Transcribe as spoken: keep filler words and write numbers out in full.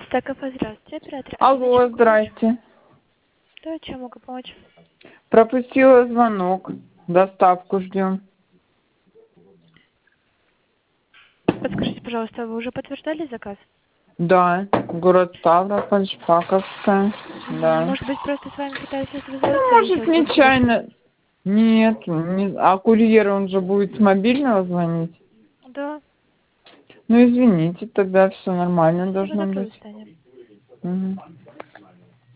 Так, кафе, здравствуйте, оператор. Алло, здрасте. Да, чем могу помочь? Пропустила звонок. Доставку ждем. Подскажите, пожалуйста, вы уже подтверждали заказ? Да, город Ставрополь, Шпаковская. Да. Может быть, просто с вами пытаются Ну, связаться и может, сейчас будет слышно? нечаянно. Нет, не... а курьер, он же будет с мобильного звонить? Да, Ну, извините, тогда все нормально спасибо за должно быть. предоставление. Угу.